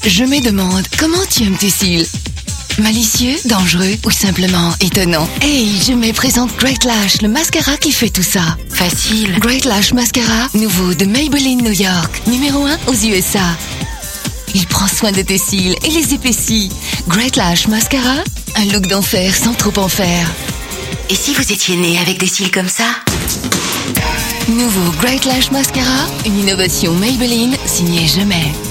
Je me demande, comment tu aimes tes cils? Malicieux, dangereux ou simplement étonnant? Hey, je me présente Great Lash, le mascara qui fait tout ça. Facile. Great Lash Mascara, nouveau de Maybelline New York, numéro 1 aux USA. Il prend soin de tes cils et les épaissit. Great Lash Mascara, un look d'enfer sans trop en faire. Et si vous étiez né avec des cils comme ça? Nouveau Great Lash Mascara, une innovation Maybelline signée Jamais.